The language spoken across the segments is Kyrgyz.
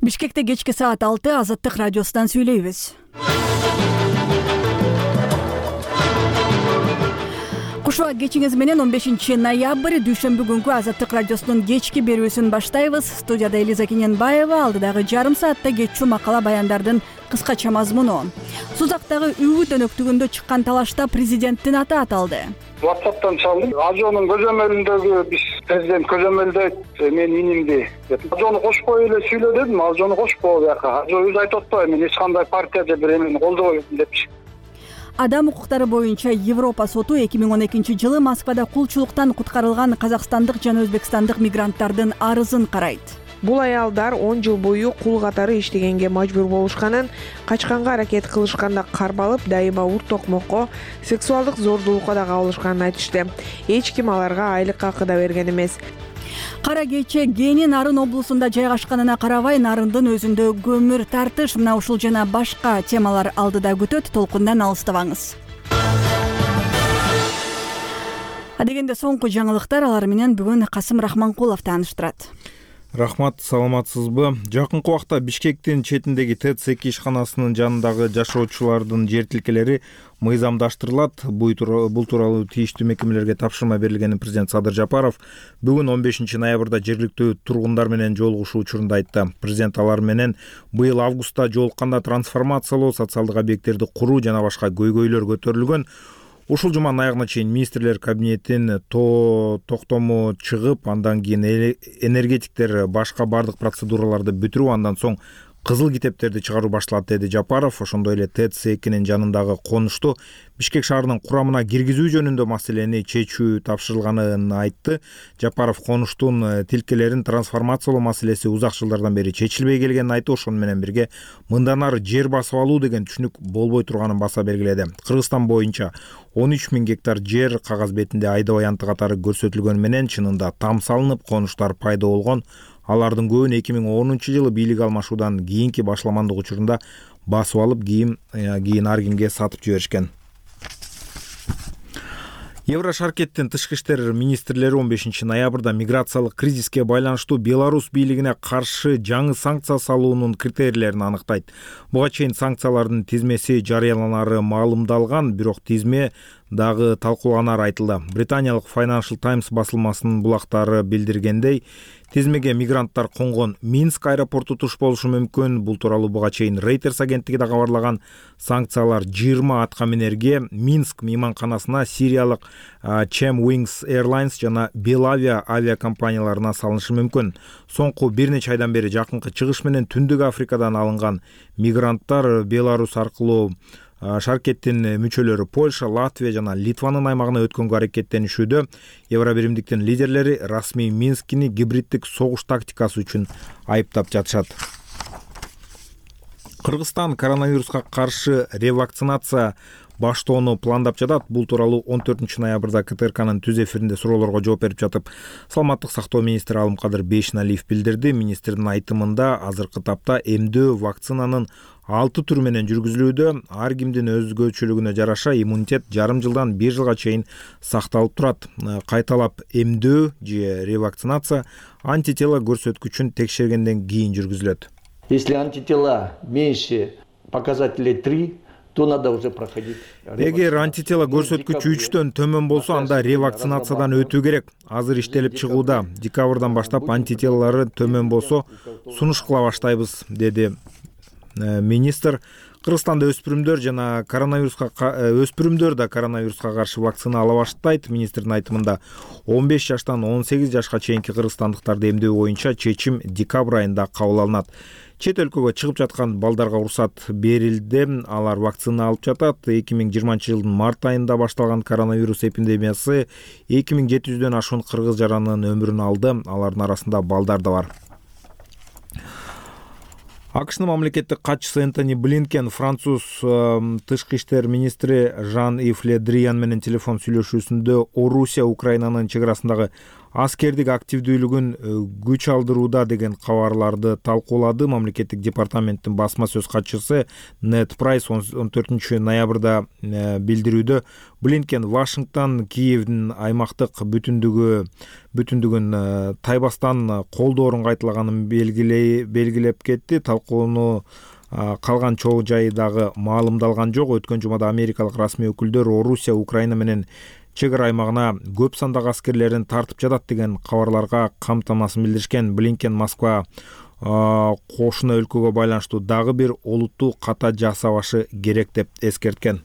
Бишкекте кечки саат 6 Азаттык радиосунан сүйлөйбүз. Кушуа кечиңиз менен 15 ноябрь дүйшөмбү күнкү Азаттык радиосунун кечки берүүсүн баштайбыз. Студияда Элиза Кененбаева, алдыдагы жарым саатта кечүү макала баяндардын кыскача мазмуну. Сузактагы үбүт өнөктүгүндө чыккан талашта президенттин аты аталды. WhatsApp'tan çaldım. Ajo'nun көзөмөлүндөгү биз президент көзөмөлдөйт мен инимди деп. Ajo'ну кошпой эле сүйлө дедим. Ajo'ну кошпоо бияка. Ajo өзү айтып атпайбы мен эч кандай партия же бир эмени колдобойм депчи. Адам укуктары боюнча Европа соту 2012-жылы Москвада кулчулуктан куткарылган казакстандык жана өзбекстандык мигранттардын арызын карайт. Бул аялдар 10 жыл бою кул катары иштегенге мажбур болушканын, качканга аракет кылышканда кармалып, дайыма урт токмокко, сексуалдык зордулукка да кабылышканын айтышты. Эч ким аларга айлык акы да берген эмес. Кара кече Гени Нарын облусунда жайгашканына карабай, Нарындын өзүндө көмүр тартыш, мына ушул жана башка темалар алдыда күтөт. Толкундан алыстабаңыз. Адегенде соңку жаңылыктар, алар менен бүгүн Касым Рахманкулов тааныштырат. Рахмат, саламатсызбы? Жакынкы убакта Бишкектин четиндеги ТЭЦ-2 ишканасынын жанындагы жашоочулардын жер тилкелери мыйзамдаштырылат. Бул тууралуу тийиштүү мекемелерге тапшырма берилгенин президент Садыр Жапаров бүгүн 15 ноябрда жергиликтүү тургундар менен жолугушуу учурунда айтты. Президент алар менен быйыл августта жолукканда трансформациялоо, социалдык объекттерди куруу жана башка көйгөйлөр көтөрүлгөн. Ушул жуманын аягына чейин министрлер кабинетин токтому чыгып, андан кийин энергетиктер башка бардык процедураларды бүтүрүп, андан соң кызыл китептерди чыгаруу башталат, деди Жапаров. Ошондой эле ТЭЦ-2нин жанындагы конушту Бишкек шаарынын курамына киргизүү жөнүндө маселени чечүү тапшырылганын айтты. Жапаров конуштун тилкелерин трансформациялоо маселеси узак жылдардан бери чечилбей келгенин айтты. Ошону менен бирге мындан ары жер басып алуу деген түшүнүк болбой турганын баса белгиледи. Кыргызстан боюнча 13 000 гектар жер кагаз бетинде айда аянты катары көрсөтүлгөн менен чынында там салынып, конуштар пайда болгон. Алардын көбүн 2010-жылы бийлик алмашуудан кийинки башламандык учурунда басып алып, кийин ар кимге сатып жиберишкен. Еврошаркеттин тышкы иштер министрлери 15 ноябрда миграциялык кризиске байланыштуу Беларусь бийлигине каршы жаңы санкция салуунун критерийлерин аныктайт. Буга чейин санкциялардын тизмеси жарыяланары маалымдалган, бирок тизме дагы талкууланары айтылды. Британиялык Financial Times басылмасынын булактары билдиргендей, тизмеге мигранттар конгон Минск аэропорту туш болушу мүмкүн. Бул тууралуу буга чейин Reuters агенттиги да кабарлаган. Санкциялар 20 аткаминерге, Минск мейманканасына, сириялык Chem Wings Airlines жана Belavia авиакомпанияларына салынышы мүмкүн. Соңку бир нече айдан бери жакынкы чыгыш менен Түндүк Африкадан алынган мигранттар Беларусь аркылуу Шаркеттин мүчөлөрү Польша, Латвия жана Литванын аймагына өткөнгө аракеттенишүүдө. Евробиримдиктин лидерлери расмий Минскини гибриддик согуш тактикасы үчүн айыптап жатышат. Кыргызстан коронавируска каршы ревакцинация баштоону пландап жатат. Бул тууралуу 14 ноябрда КТРКнын түз эфиринде суроолорго жооп берип жатып, саламаттык сактоо министри Алымкадыр Бейшеналиев билдирди. Министрдин айтымында азыркы тапта эмдөө вакцинанын 6 түрү менен жүргүзүлүүдө. Ар кимдин өзгөчөлүгүнө жараша иммунитет жарым жылдан 1 жылга чейин сакталып турат. Кайталап эмдөө же ревакцинация антитела көрсөткүчүн текшергенден кийин жүргүзүлөт. Если антитела меньше показателей 3, то надо уже проходить. Эгер антитела көрсөткүчү 3төн төмөн болсо, анда ревакцинациядан өтүү керек. Азыр иштелип чыгууда. Декабрдан баштап антителалары төмөн болсо сунуш кыла баштайбыз, деди министр. Кыргызстанда өспүрүмдөр да коронавируска каршы вакцина ала баштайт. Министрдин айтымында 15 жаштан 18 жашка чейинки кыргызстандыктарды эмдөө боюнча чечим декабрь айында кабыл алынат. Чет өлкөгө чыгып жаткан балдарга уруксат берилди. Алар вакцина алып жатат. 2020 жылдын март айында башталган коронавирус эпидемиясы 2700дөн ашуун кыргыз жаранынын өмүрүн алды. Алардын арасында балдар да бар. АКШнын мамлекеттик катчысы Энтони Блинкен француз тышкы иштер министри Жан-Ив Ле Дриян менен телефон сүйлөшүүсүндө Орусия Украинанын чек арасындагы аскердик активдүүлүгүн күч алдырууда деген кабарларды талкуулады. Мамлекеттик департаменттин басма сөз катчысы Нед Прайс 14 ноябрда билдирүүдө Блинкен Вашингтон Киевдин аймактык бүтүндүгүн тайбастан колдоорун кайталаганын белгилеп кетти. Талкууну калган чогуу жайы дагы маалымдалган жок. Өткөн жумада америкалык расмий өкүлдөр Орусия Украина менен чек ара аймагына көп сандагы аскерлерин тартып жатат деген кабарларга камтамасын билдиришкен. Блинкен Москва кошуна өлкөгө байланыштуу дагы бир олуттуу ката жасабашы керек деп эскерткен.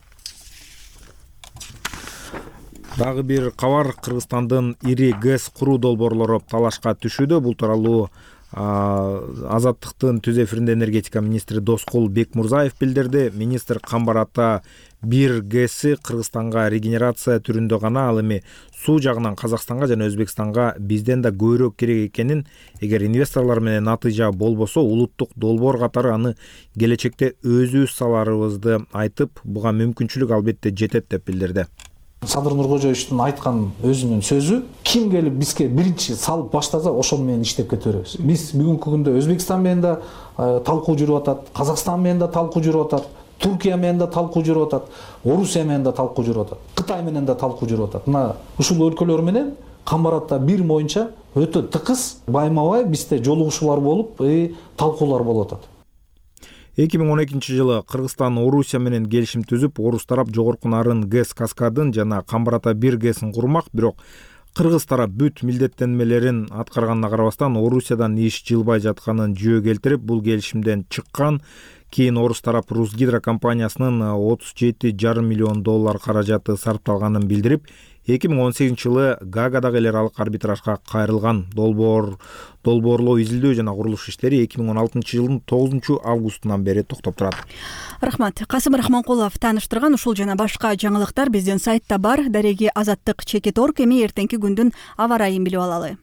Дагы бир кабар: Кыргызстандын ири ГЭС куруу долбоорлору талашка түшүүдө. Бул тууралуу Азаттыктын түз эфиринде энергетика министри Доскул Бекмурзаев билдирди. Министр Камбар ата 1 ГЭСи Кыргызстанга регенерация түрүндө гана, ал эми суу жагынан Казакстанга жана Өзбекстанга бизден да көбүрөөк керек экенин, эгер инвесторлор менен натыйжа болбосо улуттук долбоор катары аны келечекте өзүбүз саларыбызды айтып, буга мүмкүнчүлүк албетте жетет деп билдирди. Садыр Нуркожоевичтин айткан өзүнүн сөзү: ким келип бизге биринчи салып баштаса, ошол менен иштеп кете беребиз. Биз бүгүнкү күндө Өзбекстан менен да талкуу жүрүп атат, Казакстан менен да талкуу жүрүп атат, Туркия менен да талкуу жүрүп атат, Орусия менен да талкуу жүрүп атат, Кытай менен да талкуу жүрүп атат. Мына ушул өлкөлөр менен Камбар ата 1 боюнча өтө тыкыз, байма-бай бизде жолугушуулар болуп, талкуулар болуп атат. 2012 жылы Кыргызстан Орусия менен келишим түзүп, орус тарап жогорку нарын ГЭС Каскадын жана Камбар ата 1 ГЭСин курмак. Бирок кыргыз тарап бүт милдеттенмелерин аткарганына карабастан Орусиядан иш жылбай жатканын жөө келтирип, бул келишимден чыккан. Кийин орус тарап Русгидро компаниясынын 37,5 миллион доллар каражаты сарпталганын билдирип, 2018 жылы Гаагадагы эл аралык арбитражга кайрылган. Долбоорлоо, изилдөө жана курулуш иштери 2016 жылдын 9 августунан бери токтоп турат. Рахмат. Касым Рахманкулов тааныштырган ушул жана башка жаңылыктар биздин сайтта бар. Дареги Азаттык Чекит.орг. Эми эртеңки күндүн аба ырайын билип алалы.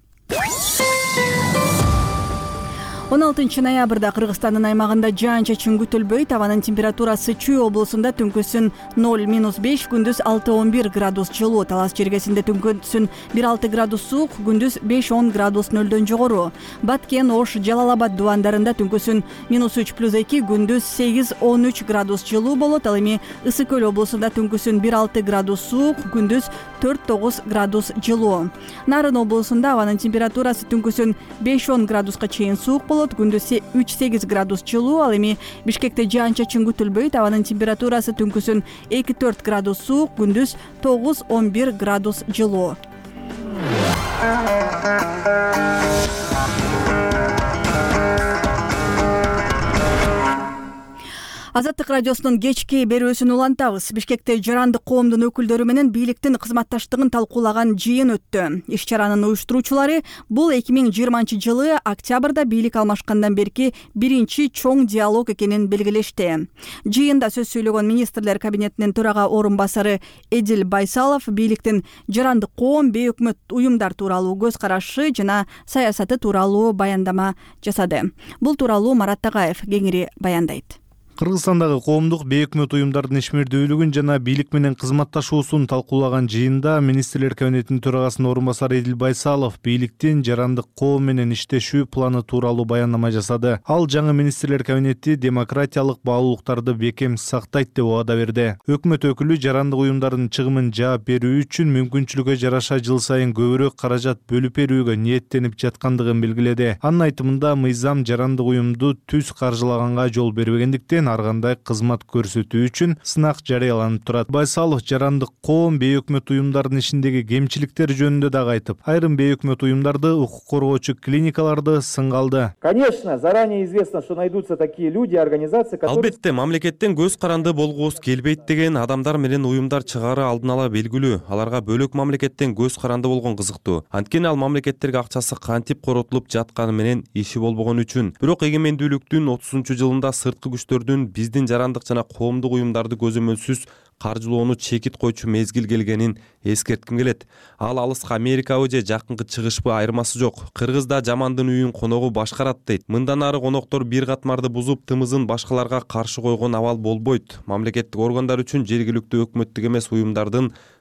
16 ноябрда Кыргызстандын аймагында жаан-чачын күтүлбөйт. Абанын температурасы Чүй облусунда түнкүсүн 0-5, күндүз 6-11 градус жылуу. Талас жергесинде түнкүсүн 1-6 градус суук, күндүз 5-10 градус нөлдөн жогору. Баткен, Ош, Жалал-Абад дубандарында түнкүсүн -3+2, күндүз 8-13 градус жылуу болот. Ал эми Ысык Көл облусунда түнкүсүн 1-6 градус суук, күндүз 4-9 градус жылуу. Нарын облусунда абанын температурасы түнкүсүн 5-10 градуска чейин суук болот. Күндүз 3-8 градус жылуу. Ал эми Бишкекте жаан-чачын күтүлбөйт. Абанын температурасы түнкүсүн 2-4 градус суук, күндүз 9-11 градус жылуу. Азаттык радиосунун кечки берүүсүн улантабыз. Бишкекте жарандык коомдун өкүлдөрү менен бийликтин кызматташтыгын талкуулаган жыйын өттү. Иш чаранын уюштуруучулары бул 2020 жылы октябрда бийлик алмашкандан берки биринчи чоң диалог экенин белгилешти. Жыйында сөз сүйлөгөн министрлер кабинетинин төрага орун басары Эдил Байсалов бийликтин жарандык коом, бейөкмөт уюмдар тууралуу көз карашы жана саясаты тууралуу баяндама жасады. Бул тууралуу Марат Тагаев кеңири баяндайт. Кыргызстандагы коомдук бейөкмөт уюмдардын ишмердүүлүгүн жана бийлик менен кызматташуусун талкуулаган жыйында министрлер кабинетинин төрагасынын орун басары Эдил Байсалов бийликтин жарандык коом менен иштешүү планы тууралуу баяндама жасады. Ал жаңы министрлер кабинети демократиялык баалуулуктарды бекем сактайт деп убада берди. Өкмөт өкүлү жарандык уюмдардын чыгымын жаап берүү үчүн мүмкүнчүлүккө жараша жыл сайын көбүрөөк каражат бөлүп берүүгө ниеттенип жаткандыгын белгиледи. Анын айтымында мыйзам жарандык уюмду түз каржылаганга жол бербегендиктен ар кандай кызмат көрсөтүү үчүн сынак жарыяланып турат. Байсалов жарандык коом, бейөкмөт уюмдардын ишиндеги кемчиликтер жөнүндө дагы айтып, айрым бейөкмөт уюмдарды, укук коргоочу клиникаларды сынга алды. Конечно, заранее известно, что найдутся такие люди, организации, которые... Албетте, мамлекеттен көз каранды болгубуз келбейт деген адамдар менен уюмдар чыгаары алдын ала белгилүү. Аларга бөлөк мамлекеттен көз каранды болгон кызыктуу. Анткени ал мамлекеттерге акчасы кантип коротулуп жатканы менен иши болбогон үчүн. Бирок эгемендүүлүктүн 30-жылында сырткы күчтөрдүн биздин жарандык жана коомдук уюмдарды көзөмөлсүз каржылоону чекит койчу мезгил келгенин эскертким келет. Ал алыска Америкабы же жакынкы чыгышпы айырмасы жок. Кыргызда жамандын үйүн коногу башкарат дейт. Мындан ары коноктор бир катмарды бузуп, тымызын башкаларга каршы койгон абал болбойт. Мамлекеттик органдар үчүн жергиликтүү өкмөттүк эмес уюмдардын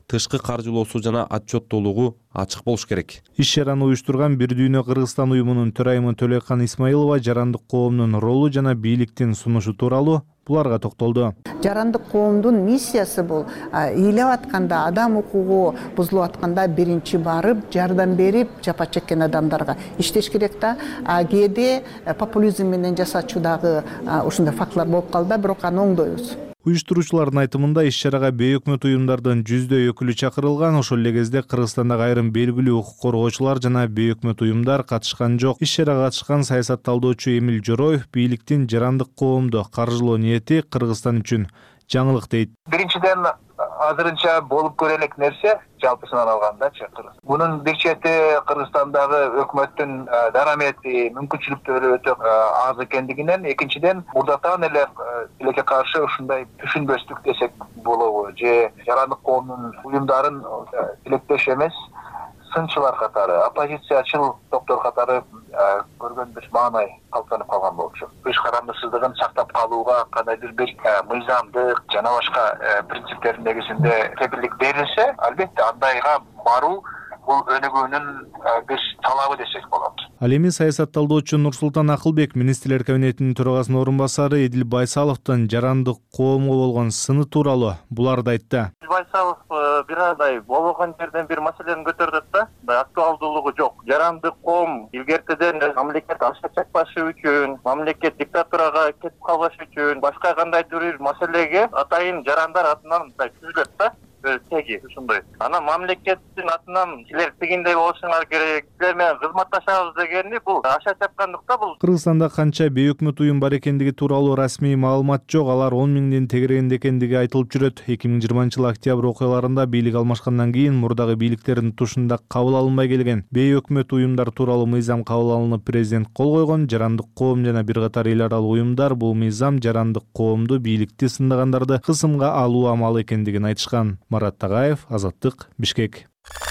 тышкы каржылоосу жана отчеттуулугу ачык болуш керек. Иш чараны уюштурган Бир дүйнө Кыргызстан уюмунун төрайымы Төлөкан Исмаилова жарандык коомдун ролу жана бийликтин сунушу тууралуу буларга токтолду. Жарандык коомдун миссиясы бул ыйлап атканда, адам укугу бузулуп атканда биринчи барып жардам берип жапа чеккен адамдарга иштеш керек да. Кээде популизм менен жасачуу дагы ушундай фактылар болуп калды, бирок аны оңдойбуз. Уюштуруучулардын айтымында иш чарага бейөкмөт уюмдардын 100 өкүлү чакырылган. Ошол эле кезде Кыргызстандагы айрым белгилүү укук коргоочулар жана бейөкмөт уюмдар катышкан жок. Иш чарага катышкан саясатталдоочу Эмил Жороев бийликтин жарандык коомду каржылоо ниети Кыргызстан үчүн жаңылык дейт. Биринчиден азырынча болуп көрө элек нерсе жалпысынан алгандачы. Бунун бир чети Кыргызстандагы өкмөттүн дарамети, мүмкүнчүлүктөрү өтө аз экендигинен, экинчиден мурдатан эле тилекке каршы ушундай түшүнбөстүк десек болобу, же жарандык коомдун уюмдарын тилектеш эмес, сынчылар катары, оппозициячыл топтор катары көргөн бир маанай калыптанып калган болчу. Көз карандысыздыгын сактап калууга кандайдыр бир мыйзамдык жана башка принциптердин негизинде кепилдик берилсе, албетте андайга баруу бул өнүгүүнүн бир талабы десек болот. Ал эми саясатталдоочу Нурсултан Акылбек министрлер кабинетинин төрагасынын орун басары Эдил Байсаловдун жарандык коомго болгон сыны тууралуу буларды айтты. Байсалов бир андай болгон жерден бир маселени көтөрдүт да, актуалдуулугу жок. Жарандык коом илгертеден мамлекет ашка чакпашы үчүн, мамлекет диктатурага кетип калбашы үчүн, башка кандайдыр бир маселеге атайын жарандар атынан түзүлөт да. Теги ушундай. Ана мамлекеттин атынан силер тигиндей болушуңар керек, силер менен кызматташабыз дегенди бул аша чапкандыкта бул. Кыргызстанда канча бейөкмөт уюм бар экендиги тууралуу расмий маалымат жок, алар 10 миңден тегерегинде экендиги айтылып жүрөт. 2020 октябрь окуяларында бийлик алмашкандан кийин мурдагы бийликтердин тушунда кабыл алынбай келген бейөкмөт уюмдар тууралуу мыйзам кабыл алынып президент кол койгон. Жарандык коом жана бир катар эл аралык уюмдар бул мыйзам жарандык коомду, бийликти сындагандарды кысымга алуу амалы экендигин айтышкан. Марат Тагаев, Азаттык, Бишкек.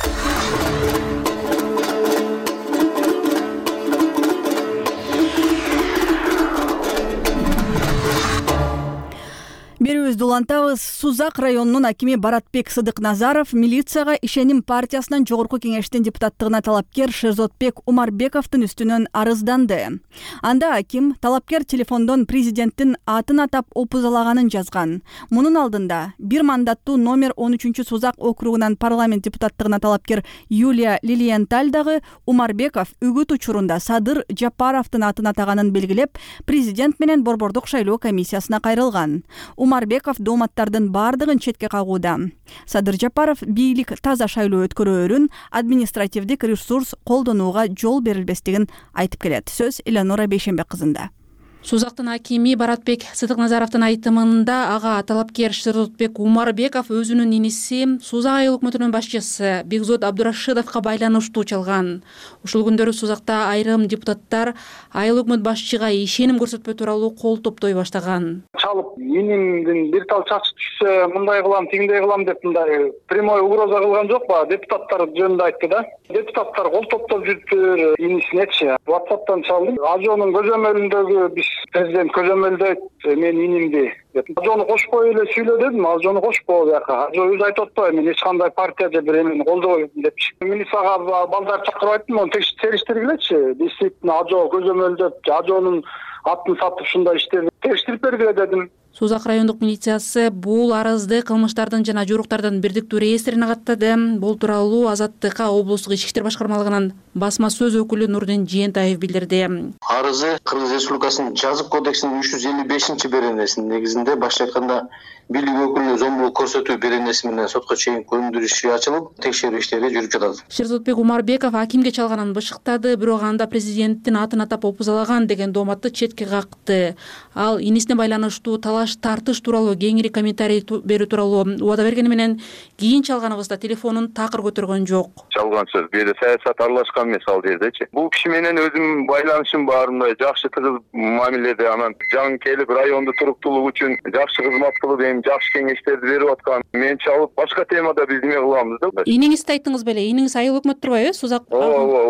Берүүбүздү улантабыз. Сузак районунун акими Баратбек Сыдыкназаров милицияга ишеним партиясынын жогорку кеңештин депутаттыгына талапкер Шерзотбек Умарбековдун үстүнөн арызданды. Анда аким талапкер телефондон президенттин атын атап опузалаганын жазган. Мунун алдында бир мандаттуу номер 13 Сузак округунан парламент депутаттыгына талапкер Юлия Лилиенталь дагы Умарбеков үгүт учурунда Садыр Жапаровдун атын атаганын белгилеп, президент менен борбордук шайлоо комиссиясына кайрылган. Умарбеков дооматтардын бардыгын четке кагууда. Садыр Жапаров бийлик таза шайлоо өткөрөөрүн, административдик ресурс колдонууга жол берилбестигин айтып келет. Сөз Элеонора Бейшембек кызында. Сузактын акими Баратбек Сыдыкназаровдун айтымында ага талапкер Шерзотбек Умарбеков өзүнүн иниси Сузак айыл өкмөтүнүн башчысы Бекзод Абдурашидовго байланыштуу чалган. Ушул күндөрү Сузакта айрым депутаттар айыл өкмөт башчыга ишеним көрсөтпөө тууралуу кол топтой баштаган. Чалып, инимдин бир тал чачы түшсө, мындай кылам, тигиндей кылам деп мындай прямой угроза кылган жокпу? Депутаттар жөнүндө айтты да. Депутаттар кол топтоп жүрүптүр, инисинечи. WhatsApp'тан чалдым. Ажонун көзөмөлүндөгү биз президент көзөмөлдө мен инимди деп. Ажону кошпой эле сүйлө дедим. Ажону кошпоо бияка. Ажо өзү айтып атпайбы, мен эч кандай партия же бир эмени колдобойм депчи. Милицияга балдар чакырып айттым, onu териштиргилечи. Действительно Ажо көзөмөлдөп, Ажонун атын сатып ушундай иштерди териштирип бергиле дедим. Сузак райондук милициясы бул арызды кылмыштардын жана жоруктардын бирдиктүү реестрине каттады. Бул тууралуу Азаттыкка облустук ички иштер башкармалыгынын басма сөз өкүлү Нурдин Жыентаев билдирди. Арызы Кыргыз Республикасынын жазык кодексинин 355 беренесинин негизинде башка айтканда бийлик өкүлүнө зомбулук көрсөтүү беренеси менен сотко чейин көндүрүш ачылып, текшерүү иштери жүрүп жатат. Шерзотбек Умарбеков акимге чалганын бышыктады, бирок анда президенттин атын атап опузалаган деген дооматты четке какты. Ал инисине байланыштуу талаш тартыш тууралуу кеңири комментарий берүү тууралуу убада бергени менен кийин чалганыбызда телефонун такыр көтөргөн жок. Чалган сөз бери саясат аралашкан эмес ал жердечи. Бул киши менен өзүм байланышым бар, мындай жакшы тыгыз мамиледе, анан жаңы келип райондо туруктуулук үчүн жакшы кызмат кылып, эми жакшы кеңештерди берип аткан. Мен чалып башка темада биз неме кыламыз да. Иниңизди айттыңыз беле? Иниңиз айыл өкмөт турбайбы? Сузак. Ооба.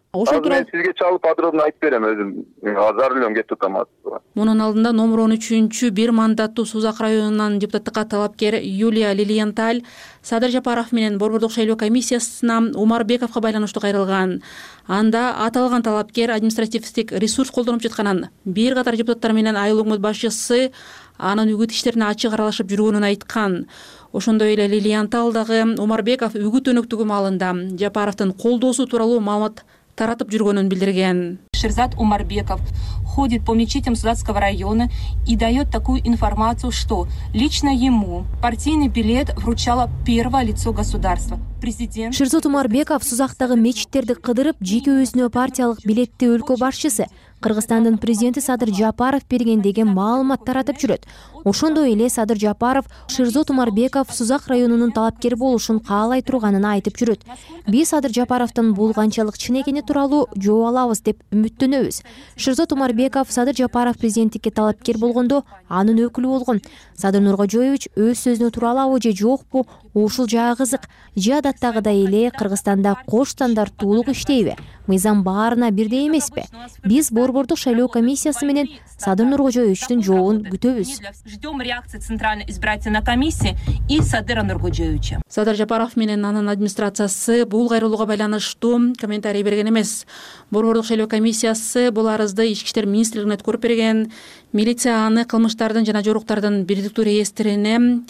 ошол Азыр мен тууралуу сизге чалып подробно айтып берем өзүм. Азар элем кетип атам. мунун алдында номер 13 бир мандаттуу Сузак районунан депутаттыкка талапкер Юлия Лилиенталь Садыр Жапаров менен Борбордук шайлоо комиссиясына Умарбековго байланыштуу кайрылган. Анда аталган талапкер административдик ресурс колдонуп жатканын, бир катар депутаттар менен айыл өкмөт башчысы анын үгүт иштерине ачык аралашып жүргөнүн айткан. Ошондой эле Лилиенталь дагы Умарбеков үгүт өнөктүгү маалында Жапаровдун колдоосу тууралуу маалымат таратып жүргөнүн билдирген. Шерзат Умарбеков ходит по мечетям Сузакского района и дает такую информацию, что лично ему партийный билет вручало первое лицо государства. Президент. Шерзат Умарбеков Сузактагы мечиттерди кыдырып, жеке өзүнө партиялык билетти өлкө башчысы Кыргызстандын президенти Садыр Жапаров берген деген маалымат таратып жүрөт. Ошондой эле Садыр Жапаров Шерзат Умарбеков Сузак районунун талапкери болушун каалай турганын айтып жүрөт. Биз Садыр Жапаровдун бул канчалык чын экени тууралуу жооп алабыз деп үмүттөнөбүз. Шерзат Умарбеков Садыр Жапаров президенттикке талапкер болгондо анын өкүлү болгон. Садыр Нуркожоевич өз сөзүнө тура алабы же жокпу? Ушул жагы кызык. Же адаттагыдай эле Кыргызстанда кош стандарттуулук иштейби? Мыйзам баарына бирдей эмеспи? Биз Борбордук шайлоо комиссиясы менен Садыр Нуркожоевичтин жообун күтөбүз. Ждем реакции Центральной избирательной комиссии и Садыра Нуркожоевича. Садыр Жапаров менен анын администрациясы бул кайрылууга байланыштуу комментарий берген эмес. Борбордук шайлоо комиссиясы бул арызды Ички иштер министрлигине өткөрүп берген. Милиция аны кылмыштардын жана жоруктардын бирдиктүү реестрине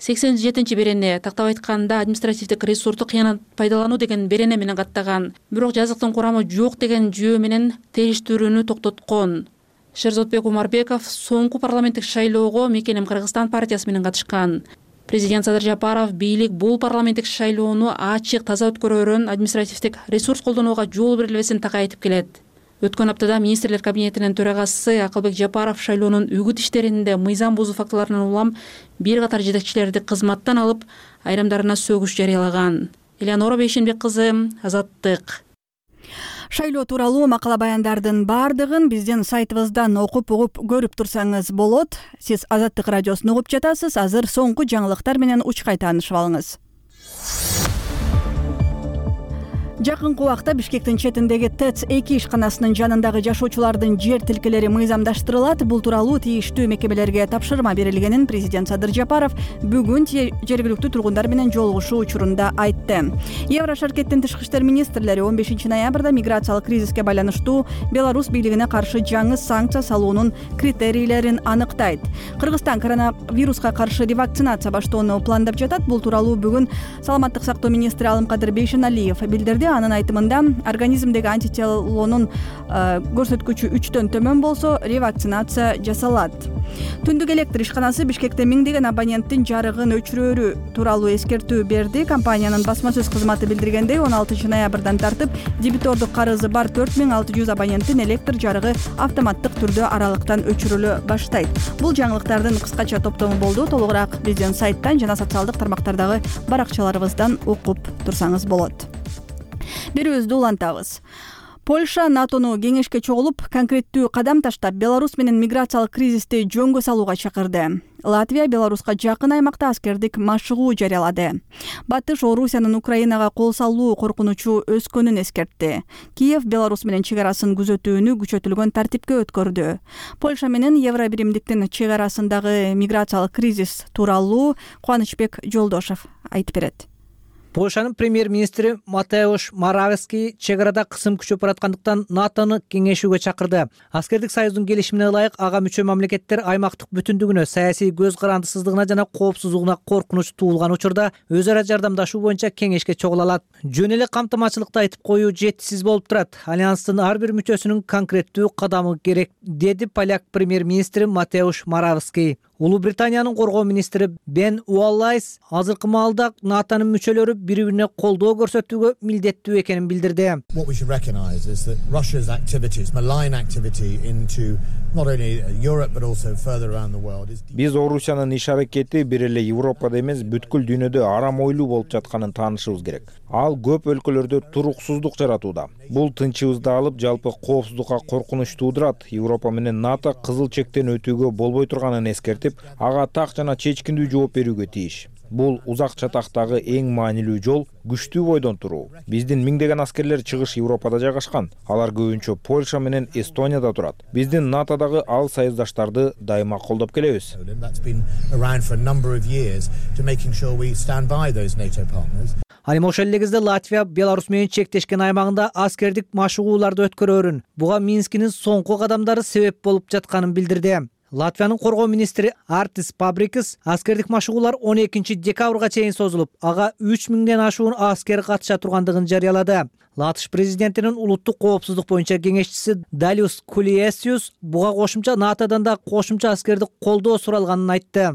87 берене, тактап айтканда административдик ресурсту кыянат пайдалануу деген берене менен каттаган. Бирок жазыктын курамы жок деген жүйө менен териштирүүнү токтоткон. Шерзотбек Умарбеков соңку парламенттик шайлоого Мекенем Кыргызстан партиясы менен катышкан. Президент Садыр Жапаров бийлик бул парламенттик шайлоону ачык, таза өткөрөрүн, административдик ресурс колдонууга жол берилбесин так айтып келет. Өткөн аптада министрлер кабинетинин төрагасы Акылбек Жапаров шайлоонун үгүт иштеринде мыйзам бузуу фактыларынан улам бир катар жетекчилерди кызматтан алып, айрымдарына сөгүш жарыялаган. Элеонора Бейшенбек кызы, Азаттык. Шайлоо тууралуу макала баяндардын баардыгын биздин сайтыбыздан окуп угуп көрүп турсаңыз болот. Сиз Азаттык радиосун угуп жатасыз. Азыр соңку жаңылыктар менен учкай таанышып алыңыз. Жакынкы убакта Бишкектин четиндеги ТЭЦ-2 ишканасынын жанындагы жашоочулардын жер тилкелери мыйзамдаштырылат. Бул тууралуу тийиштүү мекемелерге тапшырма берилгенин президент Садыр Жапаров бүгүн жергиликтүү тургундар менен жолугушуу учурунда айтты. Евро шаркеттин тышкы иштер министрлери 15 ноябрда миграциялык кризиске байланыштуу Беларусь бийлигине каршы жаңы санкция салуунун критерийлерин аныктайт. Кыргызстан коронавируска каршы ревакцинация баштоону пландап жатат. Бул тууралуу бүгүн саламаттык сактоо министри Алымкадыр Бейшеналиев билдирди. Анын айтымында организмдеги антителонун көрсөткүчү 3төн төмөн болсо ревакцинация жасалат. Түндүк электр ишканасы Бишкекте миңдеген абоненттин жарыгын өчүрөөрү тууралуу эскертүү берди. Компаниянын басма сөз кызматы билдиргендей 16 ноябрдан тартып дебитордук карызы бар 4600 абоненттин электр жарыгы автоматтык түрдө аралыктан өчүрүлө баштайт. Бул жаңылыктардын кыскача топтому болду. Толугураак биздин сайттан жана социалдык тармактардагы баракчаларыбыздан окуп турсаңыз болот. Берүүбүздү улантабыз. Польша НАТОну кеңешке чогулуп, конкреттүү кадам таштап, Беларусь менен миграциялык кризисти жөнгө салууга чакырды. Латвия Беларуска жакын аймакта аскердик машыгуу жарыялады. Батыш Орусиянын Украинага кол салуу коркунучу өскөнүн эскертти. Киев Беларусь менен чек арасын күзөтүүнү күчөтүлгөн тартипке өткөрдү. Польша менен Евробиримдиктин чек арасындагы миграциялык кризис тууралуу Кубанычбек Жолдошов айтып берет. Польшанын премьер-министри Матеуш Моравецкий чек арада кысым күчөп бараткандыктан НАТОну кеңешүүгө чакырды. Аскердик союздун келишимине ылайык ага мүчө мамлекеттер аймактык бүтүндүгүнө, саясий көз карандысыздыгына жана коопсуздугуна коркунуч туулган учурда өз ара жардамдашуу боюнча кеңешке чогула алат. Жөн эле камтымачылыкты айтып коюу жетишсиз болуп турат. Альянстын ар бир мүчөсүнүн конкреттүү кадамы керек, деди поляк премьер-министри Матеуш Моравецкий. Улуу Британиянын коргоо министри Бен Уоллайс азыркы маалда НАТОнун мүчөлөрү бири-бирине колдоо көрсөтүүгө милдеттүү экенин билдирди. What we should recognize is that Russia's activities, malign activity into not only Europe but also further around the world is. Биз Орусиянын иш аракети бир эле Европада эмес, бүткүл дүйнөдө арам ойлуу болуп жатканын таанышыбыз керек. Ал көп өлкөлөрдө туруксуздук жаратууда. Бул тынчыбызды алып, жалпы коопсуздукка коркунуч туудурат. Европа менен НАТО кызыл чектен өтүүгө болбой турганын эскертип, ага так жана чечкиндүү жооп берүүгө тийиш. Бул узак чатактагы эң маанилүү жол күчтүү бойдон туруу. Биздин миңдеген аскерлер чыгыш Европада жайгашкан. Алар көбүнчө Польша менен Эстонияда турат. Биздин НАТОдагы ал союздаштарды дайыма колдоп келебиз. Ал эми ошол эле кезде Латвия Беларусь менен чектешкен аймагында аскердик машыгууларды өткөрөөрүн, буга Минскинин соңку кадамдары себеп болуп жатканын билдирди. Латвиянын коргоо министри Артис Пабрикис аскердик машыгуулар 12 декабрга чейин созулуп, ага 3000ден ашуун аскер катыша тургандыгын жарыялады. Латыш президентинин улуттук коопсуздук боюнча кеңешчиси Далиус Кулиесиус буга кошумча НАТОдон да кошумча аскерди колдоо суралганын айтты.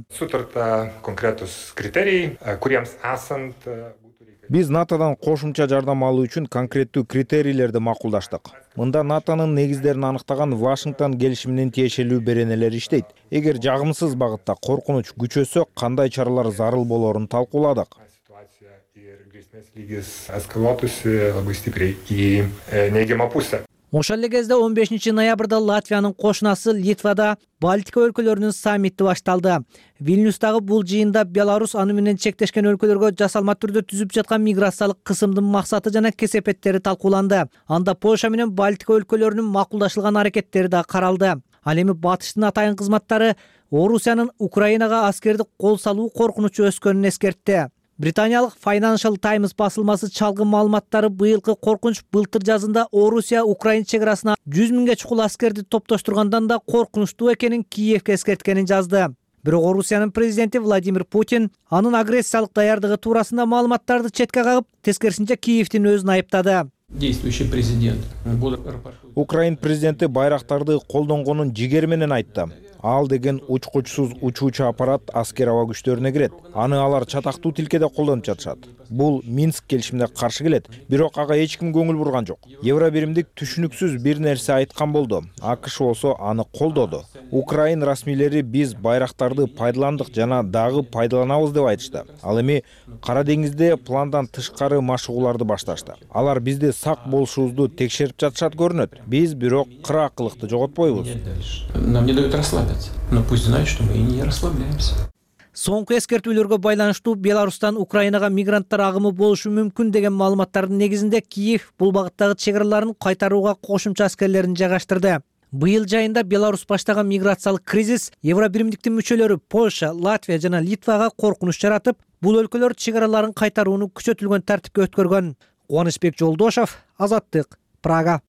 Биз НАТОдон кошумча жардам алуу үчүн конкреттүү критерийлерди макулдаштык. Мында НАТОнун негиздерин аныктаган Вашингтон келишиминин тиешелүү беренелери иштейт. Эгер жагымсыз багытта коркунуч күчөсө, кандай чаралар зарыл болоорун талкууладык. Ошол эле кезде 15 ноябрда Латвиянын кошунасы Литвада Балтика өлкөлөрүнүн саммити башталды. Вильнюстагы бул жыйында Беларусь аны менен чектешкен өлкөлөргө жасалма түрдө түзүп жаткан миграциялык кысымдын максаты жана кесепеттери талкууланды. Анда Польша менен Балтика өлкөлөрүнүн макулдашылган аракеттери да каралды. Ал эми батыштын атайын кызматтары Орусиянын Украинага аскерди кол салуу коркунучу өскөнүн эскертти. Британиялык Financial Times басылмасы чалгын маалыматтары быйылкы коркунуч былтыр жазында Орусия Украина чек арасына 100 миңге чукул аскерди топтоштургандан да коркунучтуу экенин Киевке эскерткенин жазды. Бирок Орусиянын президенти Владимир Путин анын агрессиялык даярдыгы туурасында маалыматтарды четке кагып, тескерисинче Киевдин өзүн айыптады. Действующий президент. Украин президенти байрактарды колдонгонун жигер менен айтты. Ал деген учкучсуз учуучу аппарат аскер аба күчтөрүнө кирет. Аны алар чатактуу тилкеде колдонуп жатышат. Бул Минск келишимине каршы келет. Бирок ага эч ким көңүл бурган жок. Евробиримдик түшүнүксүз бир нерсе айткан болду. АКШ болсо аны колдоду. Украин расмийлери биз байрактарды пайдаландык жана дагы пайдаланабыз деп айтышты. Ал эми Кара деңизде пландан тышкары машыгууларды башташты. Алар бизди сак болушубузду текшерип жатышат көрүнөт. Биз бирок кыраакылыкты жоготпойбуз. Нам не дают расслабиться, но пусть знают, что мы и не расслабляемся. Соңку эскертүүлөргө байланыштуу Беларустан Украинага мигранттар агымы болушу мүмкүн деген маалыматтардын негизинде Киев бул багыттагы чек араларын кайтарууга кошумча аскерлерин жайгаштырды. Быйыл жайында Беларусь баштаган миграциялык кризис Евробиримдиктин мүчөлөрү Польша, Латвия жана Литвага коркунуч жаратып, бул өлкөлөр чек араларын кайтарууну күчөтүлгөн тартипке өткөргөн. Кубанычбек Жолдошов, Азаттык, Прага.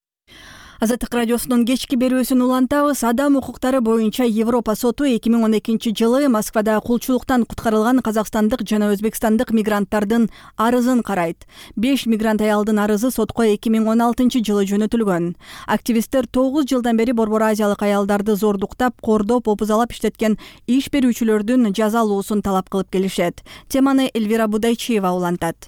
Азаттык радиосунун кечки берүүсүн улантабыз. Адам укуктары боюнча Европа соту 2012 жылы Москвада кулчулуктан куткарылган казакстандык жана өзбекстандык мигранттардын арызын карайт. 5 мигрант аялдын арызы сотко 2016 жылы жөнөтүлгөн. Активисттер 9 жылдан бери Борбор Азиялык аялдарды зордуктап, кордоп, опузалап иштеткен иш берүүчүлөрдүн жазалуусун талап кылып келишет. Теманы Эльвира Будайчиева улантат.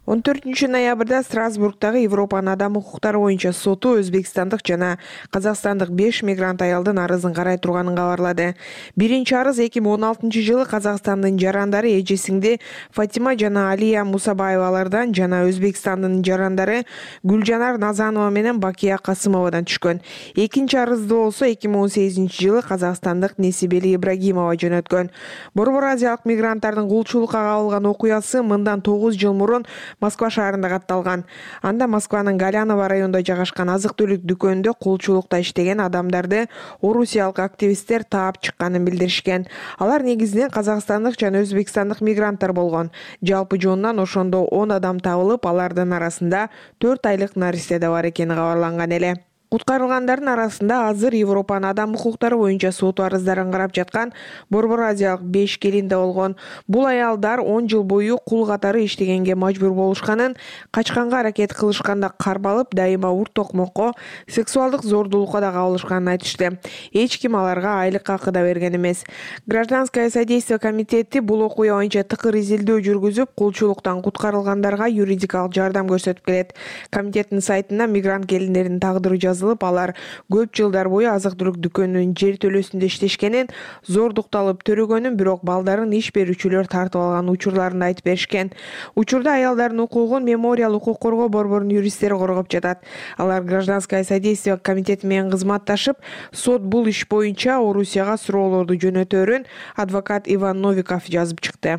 14 ноябрда Страсбургтагы Европанын адам укуктары боюнча соту өзбекстандык жана казакстандык 5 мигрант аялдын арызын карай турганын кабарлады. Биринчи арыз 2016 жылы Казакстандын жарандары эжесиңди Фатима жана Алия Мусабаевалардан жана Өзбекстандын жарандары Гүлжанар Назанова менен Бакия Касымовадан түшкөн. Экинчи арызды болсо 2018 жылы казакстандык Несибели Ибрагимова жөнөткөн. Борбор Азиялык мигранттардын кулчулукка кабылган окуясы мындан 9 жыл мурун Москва шаарында катталган. Анда Москванын Галяново районунда жайгашкан азык-түлүк дүкөнүндө кулчулукта иштеген адамдарды орусиялык активисттер таап чыкканын билдиришкен. Алар негизинен казакстандык жана өзбекстандык мигранттар болгон. Жалпы жонунан ошондо 10 адам табылып, алардын арасында 4 айлык наристе да бар экени кабарланган эле. Куткарылгандардын арасында азыр Европанын адам укуктары боюнча сот арыздарын карап жаткан Борбор Азиялык 5 келин да болгон. Бул аялдар 10 жыл бою кул катары иштегенге мажбур болушканын, качканга аракет кылышканда карбалып, дайыма урт токмокко, сексуалдык зордулукка да кабылышканын айтышты. Эч ким аларга айлык акы да берген эмес. Гражданское содействие комитети бул окуя боюнча тыкыр изилдөө жүргүзүп, кулчулуктан куткарылгандарга юридикалык жардам көрсөтүп келет. Комитеттин сайтында мигрант келиндердин тагдыры жазылып, алар көп жылдар бою азык-түлүк дүкөнүнүн жер төлөсүндө иштешкенин, зордукталып төрөгөнүн, бирок балдарын иш берүүчүлөр тартып алган учурларын айтып беришкен. Учурда аялдардын укугун Мемориал укук коргоо борборунун юристтери коргоп жатат. Алар Гражданское содействие комитети менен кызматташып, сот бул иш боюнча Орусияга суроолорду жөнөтөөрүн адвокат Иван Новиков жазып чыкты.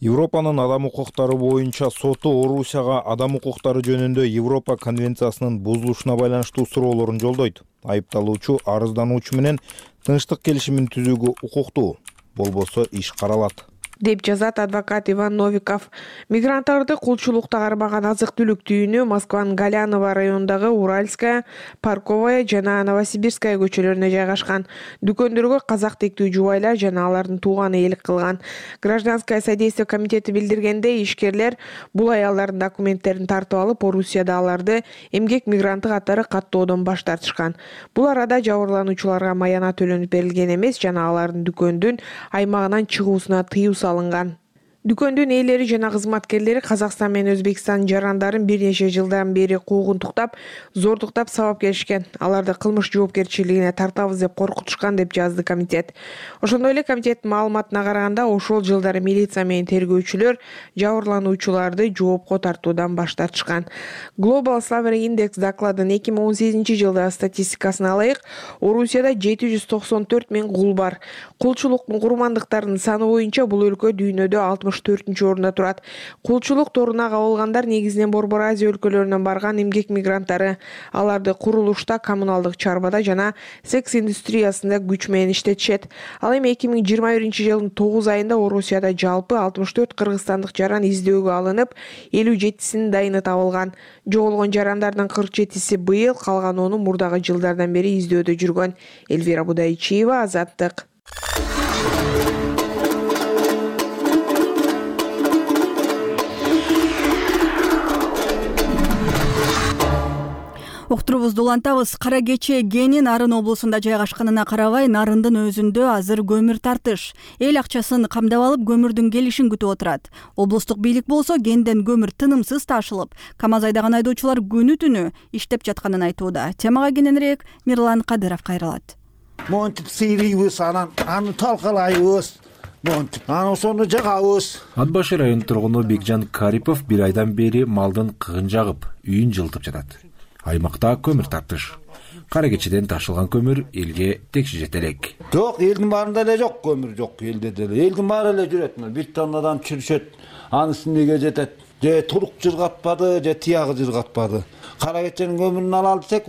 Европанын адам укуктары боюнча соту Орусияга адам укуктары жөнүндө Европа конвенциясынын бузулушуна байланыштуу суроолорун жолдойт. Айыпталуучу арыздануучу менен тынчтык келишимин түзүүгө укуктуу, болбосо иш каралат, деп жазат адвокат Иван Новиков. Мигранттарды кулчулукта кармаган азык түлүк түйүнү Москванын Галяново районундагы Уральская, Парковая жана Новосибирская көчөлөрүнө жайгашкан. Дүкөндөргө казак тектүү жубайлар жана алардын тууганы ээлик кылган. Гражданское содействие комитети билдиргенде, ишкерлер бул аялдардын документтерин тартып алып, Орусияда аларды эмгек мигранты катары каттоодон баш тартышкан. Бул арада жабырлануучуларга маяна төлөнүп берилген эмес жана алардын дүкөндүн аймагынан чыгуусуна тыюу салынган. Дүкөндүн ээлери жана кызматкерлери Казакстан менен Өзбекстандын жарандарын бир нече жылдан бери куугунтуктап, зордуктап сабап келишкен. Аларды кылмыш жоопкерчилигине тартабыз деп коркутушкан, деп жазды комитет. Ошондой эле комитеттин маалыматына караганда, ошол жылдары милиция менен тергөөчүлөр жабырлануучуларды жоопко тартуудан баш тартышкан. Global Slavery Index докладынын 2018 жылдагы статистикасына ылайык, Орусияда 794 000 кул бар. Кулчулуктун курмандыктарынын саны боюнча бул өлкө дүйнөдө 64-орунда турат. Кулчулук торуна кабылгандар негизинен Борбор Азия өлкөлөрүнөн барган эмгек мигранттары. Аларды курулушта, коммуналдык чарбада жана секс индустриясында күч менен иштетишет. Ал эми 2021 жылдын 9 айында Орусияда жалпы 64 кыргызстандык жаран издөөгө алынып, 57синин дайыны табылган. Жоголгон жарандардын 47си быйыл, калган 10-у мурдагы жылдардан бери издөөдө жүргөн. Эльвира Будайчиева, Азаттык. Уктурубузду улантабыз. Кара кече Кени Нарын облусунда жайгашканына карабай, Нарындын өзүндө азыр көмүр тартыш. Эл акчасын камдап алып, көмүрдүн келишин күтүп отурат. Облустук бийлик болсо Кенден көмүр тынымсыз ташылып, КАМАЗ айдаган айдоочулар күнү түнү иштеп жатканын айтууда. Темага кененирээк Мирлан Кадыров кайрылат. Монтип сыйрыйбыз, аны талкалайбыз. Аны ошону жагабыз. Ат башы район тургуну Бекжан Карипов бир айдан бери малдын кыгын жагып, үйүн жылтып жатат. Аймакта көмүр тартыш. Кара кечеден ташылган көмүр элге текши жете элек. Жок, элдин баарында эле жок, көмүр жок, элде деле. Элдин баары эле жүрөт. 1 тоннадан чүрүшөт. Анысын неге жетет? Же турук жыргатпады, же тиягы жыргатпады. Кара кеченин көмүрүн алалы десек,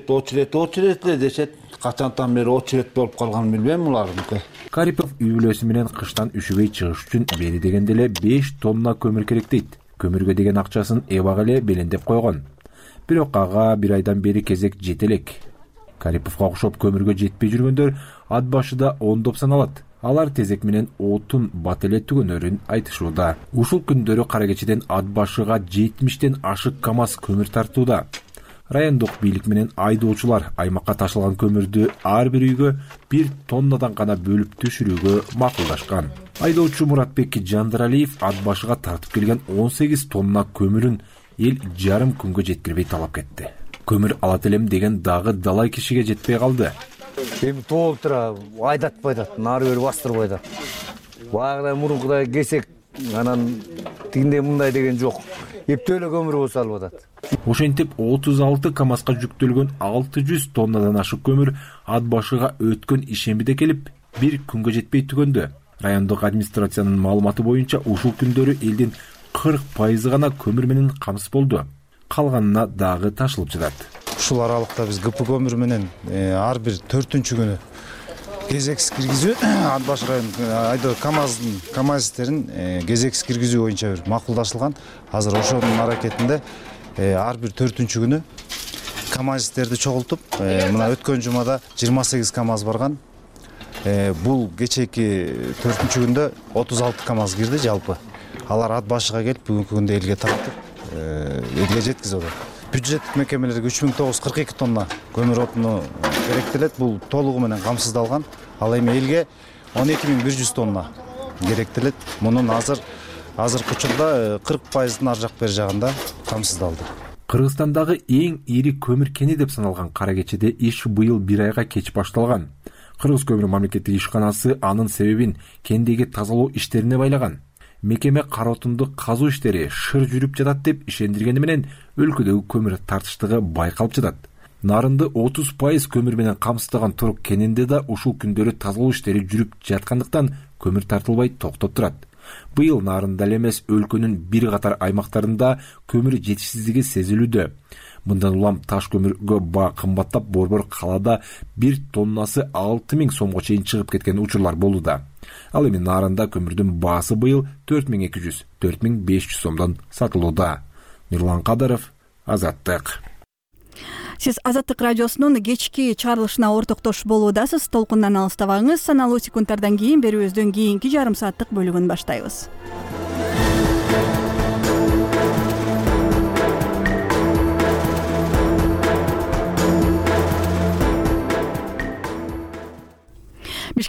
очерет эле дешет. Качантан бери очерет болуп калганын билбейм булардыкы. Карипов үй бүлөсү менен кыштан үшүбөй чыгыш үчүн бери дегенде эле 5 тонна көмүр керек дейт. Көмүргө деген акчасын эбак эле белендеп койгон. Бирок ага бир айдан бери кезек жете элек. Кариповго окшоп көмүргө жетпей жүргөндөр ат башыда ондоп саналат. Алар тезек менен отун бат эле түгөнөрүн айтышууда. Ушул күндөрү кара кечеден ат башыга 70тен ашык КАМАЗ көмүр тартууда. Райондук бийлик менен айдоочулар аймакка ташылган көмүрдү ар бир үйгө 1 тоннадан гана бөлүп түшүрүүгө макулдашкан. Айдоочу Муратбек Жандыралиев ат башыга тартып келген 18 тонна көмүрүн эл жарым күнгө жеткирбей талап кетти. Көмүр алат элем деген дагы далай кишиге жетпей калды. Эми тоолуп тура айдатпайдат, нары бери бастырбайдат. Багыдай мурункудай кесек, анан тигиндей мындай деген жок. Эптөө эле көмүр болсо алып атат. Ошентип 36 КАМАЗга жүктөлгөн 600 тоннадан ашык көмүр ат башыга өткөн ишембиде келип, бир күнгө жетпей түгөндү. Райондук администрациянын маалыматы боюнча ушул күндөрү элдин 40% гана көмүр менен камсыз болду. Калганына дагы ташылып жатат. Ушул аралыкта биз ГП көмүр менен ар бир 4-күнү кезексиз киргизүү, ат баш район айдоо КАМАЗдерин кезексиз киргизүү боюнча бир макулдашылган. Азыр ошонун аракетинде ар бир 4-күнү КАМАЗдерди чогултуп, мына өткөн жумада 28 КАМАЗ барган. Бул кечээки 4-күндө 36 КАМАЗ кирди жалпы. Алар ат башыга келип, бүгүнкү күндө элге тартып, элге жеткизип атат. Бюджеттик мекемелерге 3942 тонна көмүр отуну керектелет. Бул толугу менен камсыздалган. Ал эми элге 12100 тонна керектелет. Мунун азыркы учурда 40%-ын ар жак бер жагында камсыздалды. Кыргызстандагы эң ири көмүр кени деп саналган кара кечеде иш быйыл 1 айга кеч башталган. Кыргыз көмүр мамлекеттик ишканасы анын себебин кендеги тазалоо иштерине байлаган. Мекеме кара отунду казуу иштери шыр жүрүп жатат деп ишендиргени менен өлкөдөгү көмүр тартыштыгы байкалып жатат. Нарынды 30% көмүр менен камсыздаган Турук кенинде да ушул күндөрү тазалоо иштери жүрүп жаткандыктан көмүр тартылбай токтоп турат. Быйыл Нарында эле эмес өлкөнүн бир катар аймактарында көмүр жетишсиздиги сезилүүдө. Мындан улам таш көмүргө баа кымбаттап, борбор калаада 1 тоннасы 6000 сомго чейин чыгып кеткен учурлар болууда. Ал эми Нарында көмүрдүн баасы быйыл 4200-4500 сомдон сатылууда. Нурлан Кадыров, Азаттык. Сиз Азаттык радиосунун кечки чыгарылышына ортоктош болуудасыз. Толкундан алыстабаңыз. Саналуу секундтардан кийин берүүбүздүн кийинки жарым сааттык бөлүгүн баштайбыз.